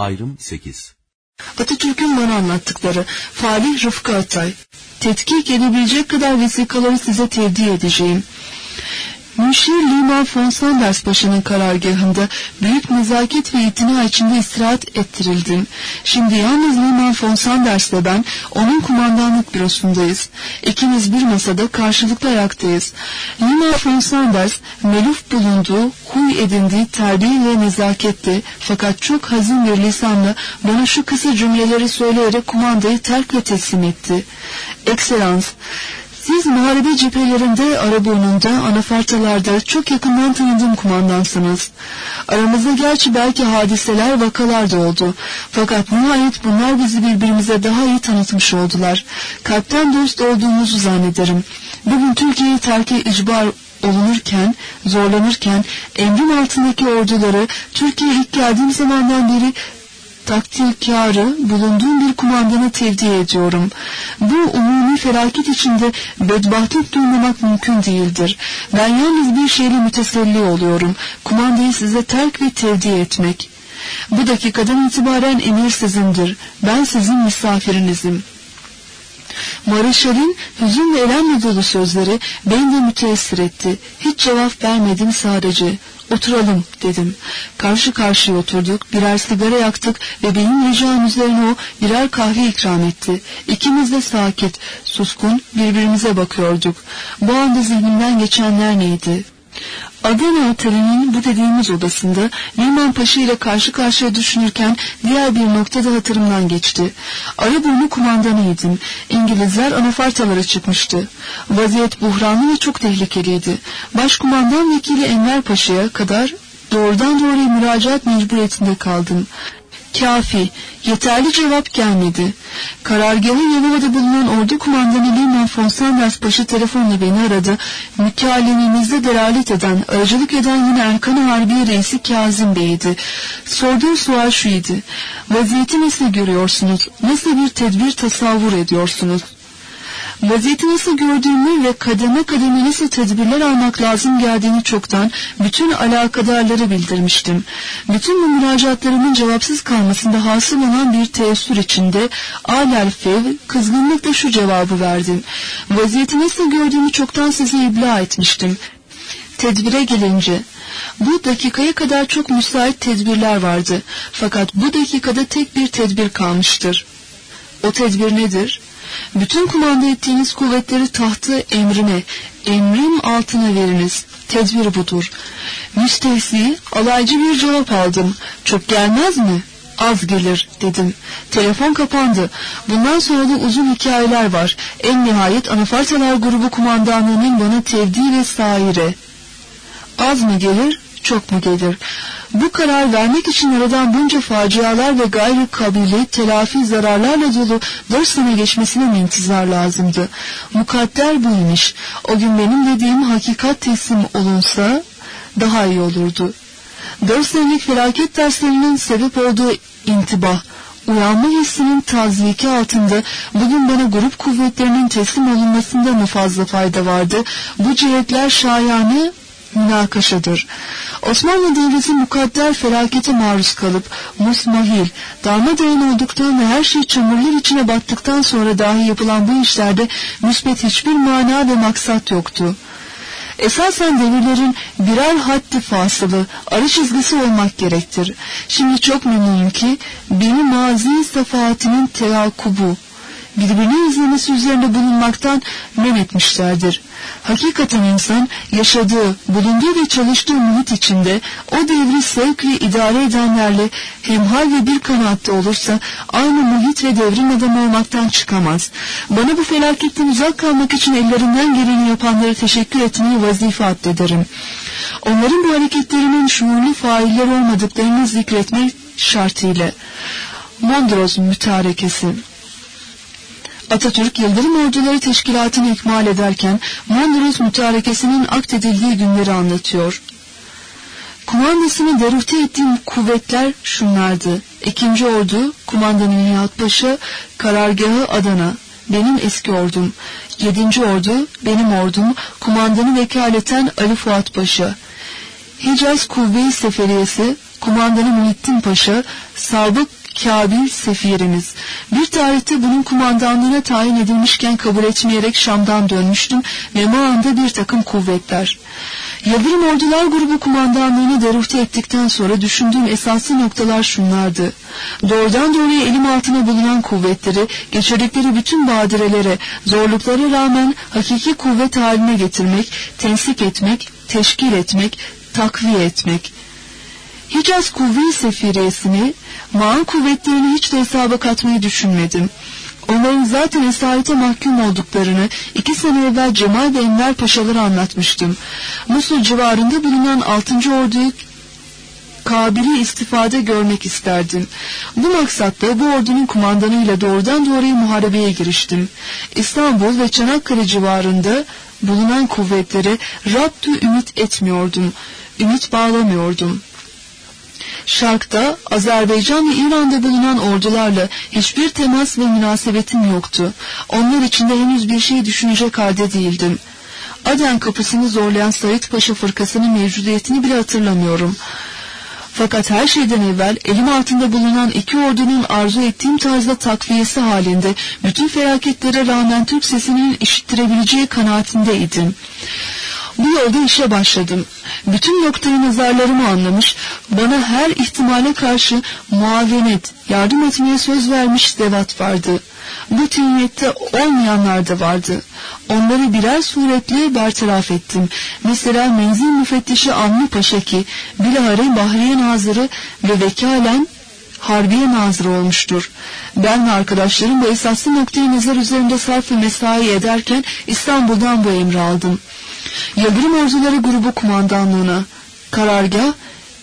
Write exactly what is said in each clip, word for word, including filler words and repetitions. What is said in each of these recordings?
Ayrım sekiz. Atatürk'ün bana anlattıkları. Falih Rıfkı Atay. Tetkik edebilecek kadar vesikaları size tevdi edeceğim. Müşir Liman von Sanders Paşa'nın karargahında büyük nezaket ve itina içinde istirahat ettirildim. Şimdi yalnız Liman von Sanders ve ben onun kumandanlık bürosundayız. İkimiz bir masada karşılıklı ayaktayız. Liman von Sanders meluf bulunduğu, huy edindiği terbiye ve nezaketti, fakat çok hazin bir lisanla bana şu kısa cümleleri söyleyerek kumandayı terk ve teslim etti. Ekselans, siz muharebe cephelerinde, Araburnu'nda, anafartalarda çok yakından tanıdığım kumandansınız. Aramızda gerçi belki hadiseler, vakalar da oldu. Fakat nihayet bunlar bizi birbirimize daha iyi tanıtmış oldular. Kalpten dost olduğumuzu zannederim. Bugün Türkiye'yi terke icbar olunurken, zorlanırken, emrin altındaki orduları Türkiye'ye ilk geldiğim zamandan beri takdirkârı bulunduğum bir kumandana tevdi ediyorum. Bu umumi felaket içinde bedbahtlık duymamak mümkün değildir. Ben yalnız bir şeyle müteselli oluyorum. Kumandayı size terk ve tevdi etmek. Bu dakikadan itibaren emir sizindir. Ben sizin misafirinizim. Mareşal'in hüzün ve elemle dolu sözleri beni de müteessir etti. Hiç cevap vermedim sadece. Oturalım dedim. Karşı karşıya oturduk, birer sigara yaktık ve benim ricam üzerine o birer kahve ikram etti. İkimiz de sakit, suskun birbirimize bakıyorduk. Bu anda zihnimden geçenler neydi? Adana Oteli'nin bu dediğimiz odasında Liman Paşa ile karşı karşıya düşünürken diğer bir nokta da hatırımdan geçti. Araburnu kumandanıydım. İngilizler anafartalara çıkmıştı. Vaziyet buhranlı ve çok tehlikeliydi. Başkumandan vekili Enver Paşa'ya kadar doğrudan doğruya müracaat mecburiyetinde kaldım. Kafi, yeterli cevap gelmedi. Karargahı Yalova'da bulunan ordu kumandanı Liman von Sanders Paşa telefonla beni aradı. Mükâlememizde delalet eden, aracılık eden yine Erkan-ı Harbiye Reisi Kazım Bey'di. Sorduğu sual şuydu: vaziyeti nasıl görüyorsunuz? Nasıl bir tedbir tasavvur ediyorsunuz? Vaziyeti nasıl gördüğümü ve kademe kademe nasıl tedbirler almak lazım geldiğini çoktan bütün alakadarlara bildirmiştim. Bütün bu müracaatlarımın cevapsız kalmasında hasıl olan bir teessür içinde alel fev kızgınlıkla şu cevabı verdim. Vaziyeti nasıl gördüğümü çoktan size ibla etmiştim. Tedbire gelince, bu dakikaya kadar çok müsait tedbirler vardı. Fakat bu dakikada tek bir tedbir kalmıştır. O tedbir nedir? Bütün kumanda ettiğiniz kuvvetleri tahtı emrine, emrim altına veriniz. Tedbir budur. Müstehsi, alaycı bir cevap aldım. Çok gelmez mi? Az gelir dedim. Telefon kapandı. Bundan sonra da uzun hikayeler var. En nihayet Anafartalar Grubu kumandanlığının bana tevdi ve saire. Az mı gelir, çok mu gelir? Bu karar vermek için aradan bunca facialar ve gayrı kabili telafi zararlarla dolu dört sene geçmesine mi intizar lazımdı? Mukadder buymuş. O gün benim dediğim hakikat teslim olunsa daha iyi olurdu. Dört senelik felaket derslerinin sebep olduğu intibah, uyanma hissinin taziyiki altında bugün bana grup kuvvetlerinin teslim olunmasında mı fazla fayda vardı? Bu cihetler şayane münakaşadır. Osmanlı Devleti mukadder felakete maruz kalıp musmahil, darmadağın olduktan ve her şey çamurlar içine battıktan sonra dahi yapılan bu işlerde müsbet hiçbir mana ve maksat yoktu. Esasen devirlerin birer haddi fasılı, arı çizgisi olmak gerektir. Şimdi çok memnunum ki beni mazi safahatinin teyakubu, birbirini izlemesi üzerinde bulunmaktan men etmişlerdir. Hakikaten insan yaşadığı, bulunduğu ve çalıştığı muhit içinde o devri sevk ve idare edenlerle hemhal ve bir kanaatte olursa aynı muhit ve devrin adamı olmaktan çıkamaz. Bana bu felaketten uzak kalmak için ellerinden geleni yapanlara teşekkür etmeyi vazife addederim. Onların bu hareketlerinin şuurlu failler olmadıklarını zikretmek şartıyla. Mondros Mütarekesi. Atatürk Yıldırım Orduları Teşkilatı'nı ikmal ederken Mondros Mütarekesi'nin akdedildiği günleri anlatıyor. Kumandasını deruhte ettiğim kuvvetler şunlardı: İkinci Ordu, Kumandanı Nihat Paşa, karargahı Adana, benim eski ordum. Yedinci Ordu, benim ordum, kumandanı vekaleten Ali Fuat Paşa. Hicaz Kuvve-i Seferiyesi, kumandanı Muhittin Paşa, sabık Kabil sefirimiz. Bir tarihte bunun kumandanlığına tayin edilmişken kabul etmeyerek Şam'dan dönmüştüm ve Mağan'da bir takım kuvvetler. Yıldırım Ordular Grubu kumandanlığını deruhte ettikten sonra düşündüğüm esaslı noktalar şunlardı. Doğrudan doğruya elim altına bulunan kuvvetleri, geçirdikleri bütün badirelere, zorluklara rağmen hakiki kuvvet haline getirmek, tensik etmek, teşkil etmek, takviye etmek. Hicaz Kuvve-i Sefiriyesini, Mağan kuvvetlerini hiç de hesaba katmayı düşünmedim. Onların zaten esarete mahkum olduklarını iki sene evvel Cemal ve Enver Paşaları anlatmıştım. Musul civarında bulunan altıncı orduyu kabili istifade görmek isterdim. Bu maksatla bu ordunun kumandanıyla doğrudan doğruya muharebeye giriştim. İstanbul ve Çanakkale civarında bulunan kuvvetlere raptu ümit etmiyordum, ümit bağlamıyordum. Şark'ta, Azerbaycan ve İran'da bulunan ordularla hiçbir temas ve münasebetim yoktu. Onlar içinde henüz bir şey düşünecek halde değildim. Aden kapısını zorlayan Said Paşa fırkasının mevcudiyetini bile hatırlamıyorum. Fakat her şeyden evvel elim altında bulunan iki ordunun arzu ettiğim tarzda takviyesi halinde bütün felaketlere rağmen Türk sesinin işittirebileceği kanaatindeydim. Bu yolda işe başladım. Bütün noktayı nazarlarımı anlamış, bana her ihtimale karşı muavenet, yardım etmeye söz vermiş zevat vardı. Bu tiniyette olmayanlar da vardı. Onları birer suretle bertaraf ettim. Mesela menzil müfettişi Avni Paşa ki, bilahare Bahriye Nazırı ve vekalen Harbiye Nazırı olmuştur. Ben ve arkadaşlarım bu esaslı noktayı nazar üzerinde sarf ve mesai ederken İstanbul'dan bu emri aldım. Yıldırım Orduları Grubu Kumandanlığına karargah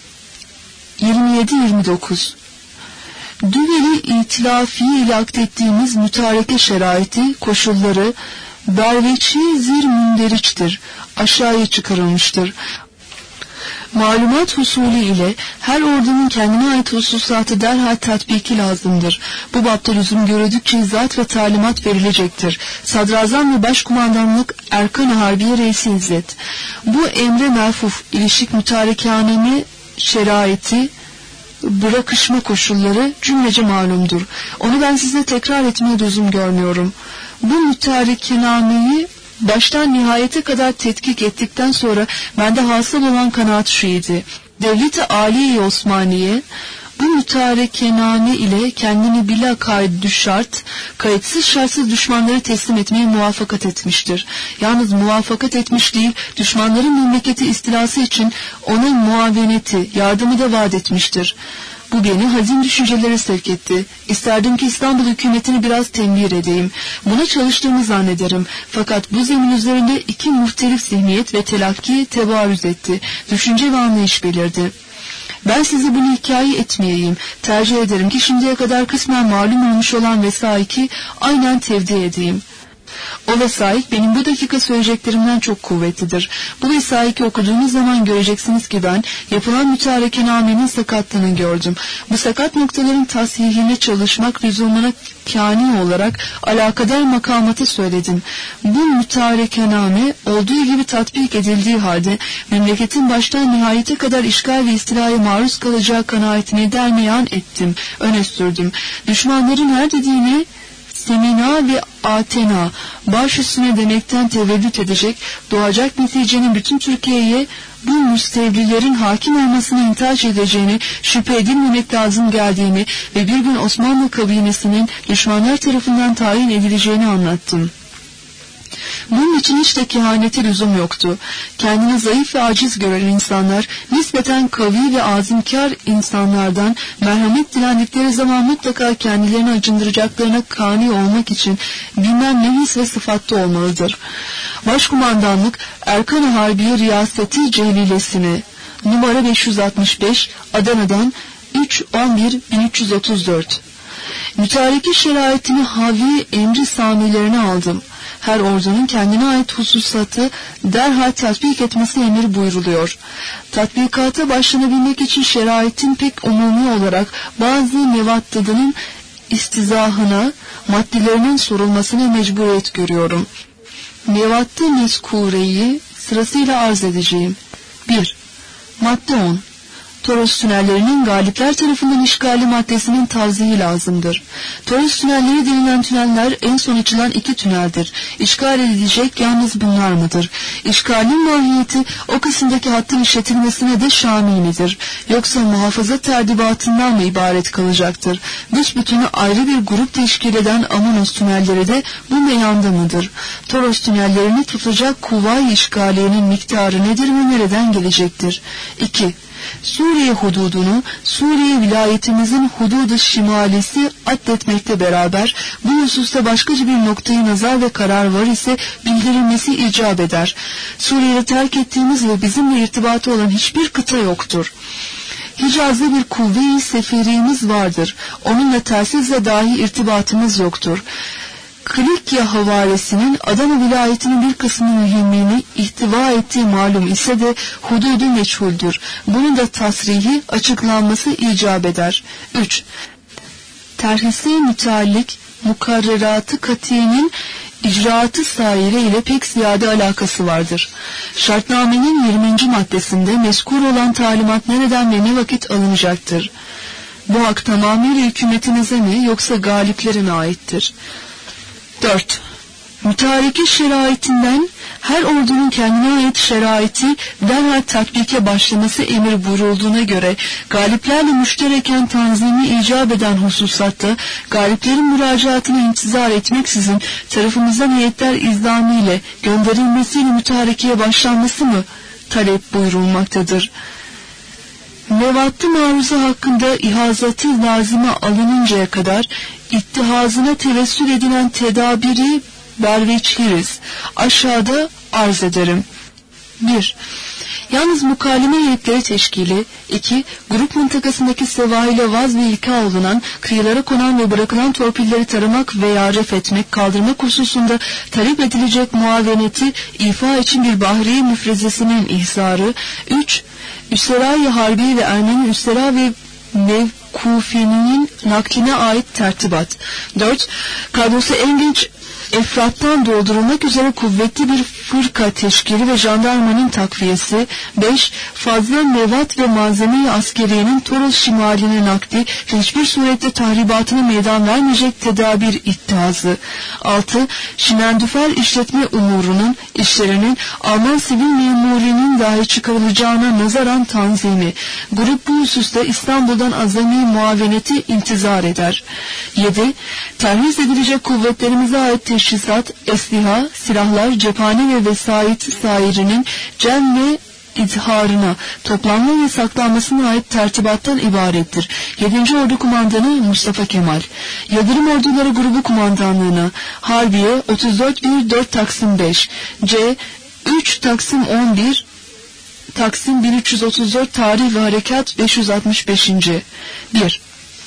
yirmi yedi yirmi dokuz. Düveli İtilafiye ile akdettiğimiz mütareke şeraiti, koşulları berveçi zir münderiçtir, aşağıya çıkarılmıştır. Malumat husulü ile her ordunun kendine ait hususatı derhal tatbiki lazımdır. Bu bapta lüzum gördükçe izzat ve talimat verilecektir. Sadrazam ve Başkumandanlık Erkan-ı Harbiye Reisi İzzet. Bu emre merfuf, ilişik mütarekanemi şeraiti, bırakışma koşulları cümlece malumdur. Onu ben size tekrar etmeye lüzum görmüyorum. Bu mütarekenameyi baştan nihayete kadar tetkik ettikten sonra bende hasıl olan kanaat şu idi. Devlet-i Âliye-i Osmaniye bu mütarekename ile kendini bila kaydü şart, kayıtsız şartsız düşmanları teslim etmeye muvaffakat etmiştir. Yalnız muvaffakat etmiş değil, düşmanların memleketi istilası için ona muaveneti, yardımı da vaat etmiştir. Bu beni hazin düşüncelere sevk etti. İsterdim ki İstanbul hükümetini biraz tembih edeyim. Buna çalıştığımı zannederim. Fakat bu zemin üzerinde iki muhtelif zihniyet ve telakki tebarüz etti. Düşünce ve anlayış belirdi. Ben size bunu hikaye etmeyeyim. Tercih ederim ki şimdiye kadar kısmen malum olmuş olan vesaiki aynen tevdi edeyim. O vesaik benim bu dakika söyleyeceklerimden çok kuvvetlidir. Bu vesaiki okuduğunuz zaman göreceksiniz ki ben yapılan mütarekenamenin sakatlığını gördüm. Bu sakat noktaların tasihine çalışmak lüzumuna kâni olarak alakadar makamata söyledim. Bu mütarekename olduğu gibi tatbik edildiği halde memleketin baştan nihayete kadar işgal ve istilaya maruz kalacağı kanaatini dermeyan ettim, öne sürdüm. Düşmanların her dediğini semina ve atena, baş üstüne demekten tevellüt edecek, doğacak neticenin bütün Türkiye'ye bu müstevlilerin hakim olmasını intihaç edeceğini, şüphe edilmemek lazım geldiğini ve bir gün Osmanlı kabinesinin düşmanlar tarafından tayin edileceğini anlattım. Bunun için hiç de kehanete lüzum yoktu. Kendini zayıf ve aciz gören insanlar, nispeten kavi ve azimkar insanlardan merhamet dilendikleri zaman mutlaka kendilerini acındıracaklarına kani olmak için bilmem ne his ve sıfatta olmalıdır. Başkumandanlık Erkan-ı Harbiye Riyaseti Celilesini numara beş yüz altmış beş Adana'dan üç on bir bin üç yüz otuz dört. Mütareke şeraitini havi emri samilerine aldım. Her ordunun kendine ait hususatı derhal tatbik etmesi emir buyruluyor. Tatbikata başlanabilmek için şeraitin pek umumi olarak bazı nevattadının istizahına, maddelerinin sorulmasına mecburiyet görüyorum. Nevattı mezkureyi sırasıyla arz edeceğim. bir. Madde on. Toros tünellerinin Galipler tarafından işgali maddesinin tavzihi lazımdır. Toros tünelleri denilen tüneller en son açılan iki tüneldir. İşgal edilecek yalnız bunlar mıdır? İşgalin mahiyeti o kısımdaki hattın işletilmesine de şamil midir? Yoksa muhafaza terdibatından mı ibaret kalacaktır? Büsbütünü ayrı bir grup teşkil eden Amanos tünelleri de bu meyanda mıdır? Toros tünellerini tutacak kuvva-i işgaliyenin miktarı nedir ve nereden gelecektir? iki. Suriye hududunu Suriye vilayetimizin hududu şimalisi addetmekte beraber bu hususta başkaca bir noktayı nazar ve karar var ise bildirilmesi icap eder. Suriye'de terk ettiğimiz ve bizimle irtibatı olan hiçbir kıta yoktur. Hicaz'da bir kuvve-i seferimiz vardır. Onunla telsizle dahi irtibatımız yoktur. Kilikya havaresinin Adana vilayetinin bir kısmı mühimmini ihtiva ettiği malum ise de hududu meçhuldür. Bunun da tasrihi açıklanması icap eder. üç. Terhise müteallik mukarreratı katiyenin icraatı saire ile pek ziyade alakası vardır. Şartnamenin yirminci maddesinde mezkur olan talimat nereden ve ne vakit alınacaktır? Bu hak tamamıyla hükümetinize mi yoksa galiplere mi aittir? dört. Mütareke şeraitinden her ordunun kendine ait şeraiti derhal tatbike başlaması emir buyurulduğuna göre galiplerle müştereken tanzimi icap eden hususatta galiplerin müracaatını intizar etmeksizin tarafımızdan heyetler izdamiyle gönderilmesiyle mütarekeye başlanması mı talep buyurulmaktadır? Mevattı maruza hakkında ihazatı lazıma alınıncaya kadar ittihazına tevessül edilen tedabiri berveçhiriz. Aşağıda arz ederim. bir. Yalnız mukalime heyetleri teşkili. iki. Grup mıntakasındaki sevahile vaz ve ilka olunan, kıyılara konan ve bırakılan torpilleri taramak veya ref etmek, kaldırmak hususunda talep edilecek muaveneti ifa için bir bahriye müfrezesinin ihzarı. üç. Üsera-i Harbi ve Ermeni Üsera ve Mevkufinin nakline ait tertibat. dört. Kadrosu en genç efrattan doldurulmak üzere kuvvetli bir fırka teşkili ve jandarmanın takviyesi. beş. Fazla mevat ve malzeme-i askeriyenin Toros şimaline nakli ve hiçbir surette tahribatına meydan vermeyecek tedabir ittihazı. altı. Şimendüfer işletme umurunun, işlerinin Alman sivil memurinin dahi çıkarılacağına nazaran tanzimi. Grup bu hususta İstanbul'dan azami muaveneti intizar eder. yedi. Terhis edilecek kuvvetlerimize ait teşhisat, esliha, silahlar, cephane ve vesait sairinin cem ve izharına, toplanma ve saklanmasına ait tertibattan ibarettir. yedinci Ordu Kumandanı Mustafa Kemal. Yıldırım Orduları Grubu Kumandanlığına Harbiye otuz dört bir dört Taksim beş, C üç Taksim on bir Taksim bin üç yüz otuz dört Tarih ve Harekat beş yüz altmış beş. bir.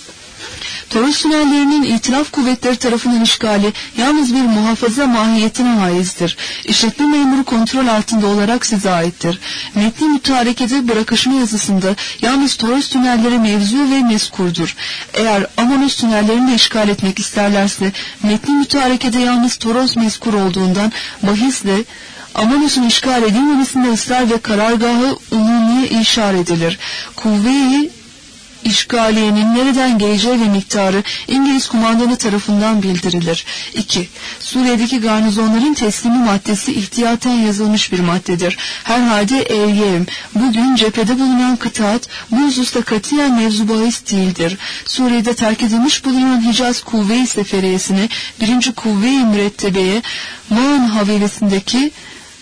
Toros tünellerinin itilaf kuvvetleri tarafından işgali yalnız bir muhafaza mahiyetine haizdir. İşletme memuru kontrol altında olarak size aittir. Metni mütarekede bırakışma yazısında yalnız Toros tünelleri mevzu ve mezkurdur. Eğer Amanos tünellerini de işgal etmek isterlerse metni mütarekede yalnız Toros mezkur olduğundan bahisle Amanos'un işgal edilmemesinde ısrar ve karargahı umumiye işaret edilir. Kuvve-i İşgaliyenin nereden geleceği ve miktarı İngiliz kumandanı tarafından bildirilir. iki. Suriye'deki garnizonların teslimi maddesi ihtiyaten yazılmış bir maddedir. Herhalde eyyem, bugün cephede bulunan kıtaat bu hususta katiyen mevzu bahis değildir. Suriye'de terk edilmiş bulunan Hicaz Kuvve-i Seferiyesine birinci Kuvve-i Mürettebeye Mağan Havelesi'ndeki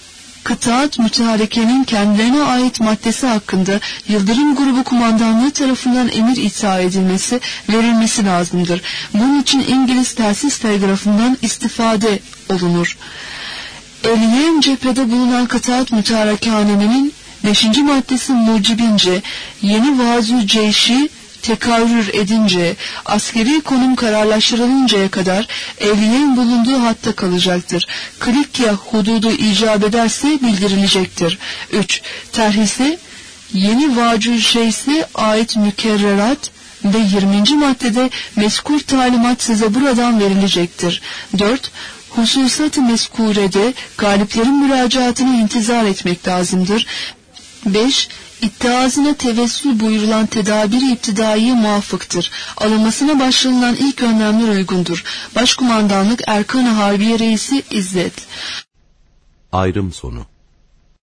kıtaat müteharekenin kendilerine ait maddesi hakkında Yıldırım Grubu Kumandanlığı tarafından emir icra edilmesi, verilmesi lazımdır. Bunun için İngiliz telsiz telgrafından istifade olunur. Eliyem cephede bulunan kıtaat müteharekehanenin beşinci maddesi mucibince yeni vaaz-ı ceyşi tekarrür edince, askeri konum kararlaştırılıncaya kadar evliyenin bulunduğu hatta kalacaktır. Kilikya hududu icap ederse bildirilecektir. üç. Terhise yeni vacü şeyse ait mükerrerat ve yirminci maddede mezkur talimat size buradan verilecektir. dört. Hususat-ı mezkurede galiplerin müracaatını intizar etmek lazımdır. beş. İttiazına tevessül buyurulan tedabiri iptidaiye muvaffıktır. Alınmasına başlanılan ilk önlemler uygundur. Başkumandanlık Erkan-ı Harbiye Reisi İzzet. Ayrım sonu.